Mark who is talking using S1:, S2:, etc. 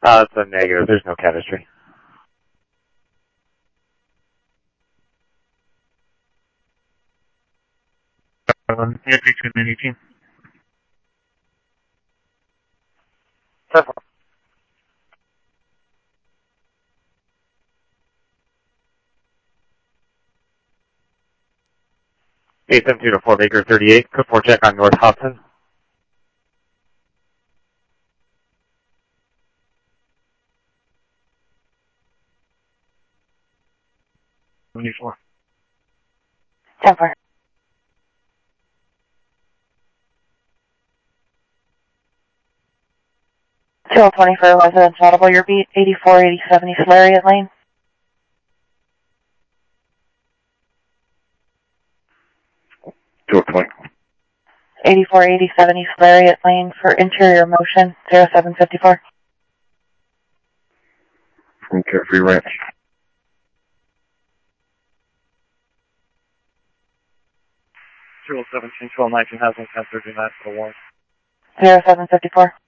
S1: It's a negative. There's no chemistry.
S2: Entry to mini team.
S1: Perfect. A-17 to 4 Baker 38. Code 4 check on North Hobson.
S2: 24.
S3: 10-4. 220 for residence audible. Your beat 8480 East Lariat Lane.
S2: 220.
S3: 8480 East Lariat Lane for interior motion 0754.
S2: From Carefree Ranch.
S1: 217, 1219, housing 1039 for the warrant.
S3: 0754.